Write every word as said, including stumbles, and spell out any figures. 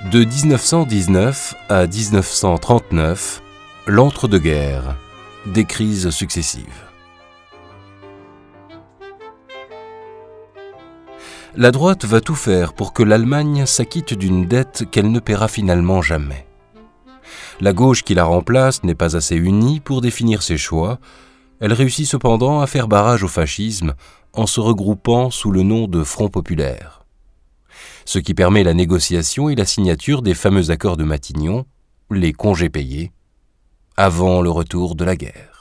De dix-neuf cent dix-neuf à dix-neuf cent trente-neuf, l'entre-deux-guerres, des crises successives. La droite va tout faire pour que l'Allemagne s'acquitte d'une dette qu'elle ne paiera finalement jamais. La gauche qui la remplace n'est pas assez unie pour définir ses choix. Elle réussit cependant à faire barrage au fascisme en se regroupant sous le nom de Front populaire. Ce qui permet la négociation et la signature des fameux accords de Matignon, les congés payés, avant le retour de la guerre.